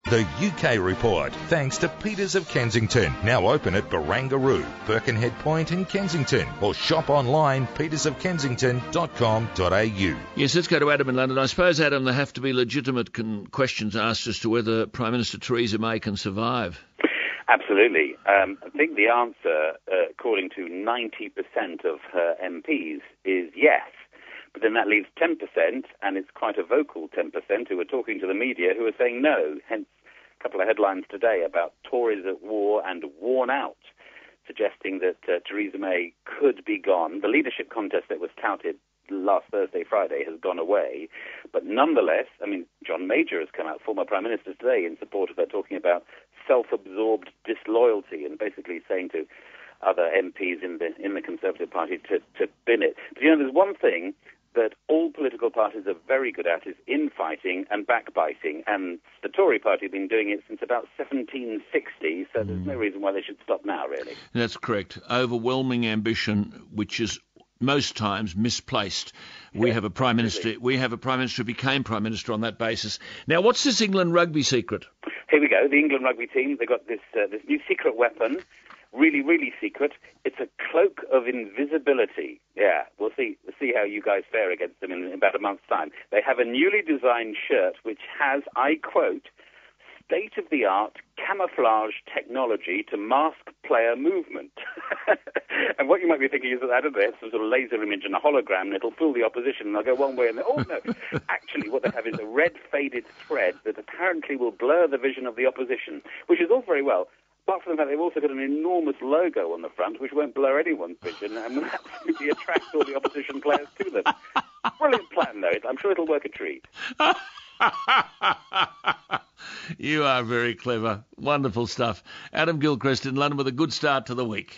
The UK Report, thanks to Peters of Kensington, now open at Barangaroo, Birkenhead Point and Kensington, or shop online petersofkensington.com.au. Yes, let's go to Adam in London. I suppose, Adam, there have to be legitimate questions asked as to whether Prime Minister Theresa May can survive. Absolutely. I think the answer, according to 90% of her MPs, is yes. But then that leaves 10%, and it's quite a vocal 10%, who are talking to the media who are saying no. Hence, a couple of headlines today about Tories at war and worn out, suggesting that Theresa May could be gone. The leadership contest that was touted last Thursday, Friday, has gone away. But nonetheless, I mean, John Major has come out, former Prime Minister, today in support of her, talking about self-absorbed disloyalty and basically saying to other MPs in the Conservative Party to bin it. But, you know, there's one thing that all political parties are very good at is infighting and backbiting, and the Tory party have been doing it since about 1760, so there's no reason why they should stop now, really. That's correct. Overwhelming ambition, which is most times misplaced. We have a Prime Minister who became Prime Minister on that basis. Now, what's this England rugby secret? Here we go. The England rugby team, they've got this new secret weapon. Really, really secret. It's a cloak of invisibility. Yeah, we'll see how you guys fare against them in about a month's time. They have a newly designed shirt which has, I quote, state-of-the-art camouflage technology to mask player movement. And what you might be thinking is that they have some sort of laser image and a hologram, and it'll fool the opposition, and they'll go one way and oh no. Actually, what they have is a red faded thread that apparently will blur the vision of the opposition, which is all very well. Apart from the fact they've also got an enormous logo on the front, which won't blur anyone's vision and will absolutely attract all the opposition players to them. Brilliant plan, though. I'm sure it'll work a treat. You are very clever. Wonderful stuff. Adam Gilchrist in London with a good start to the week.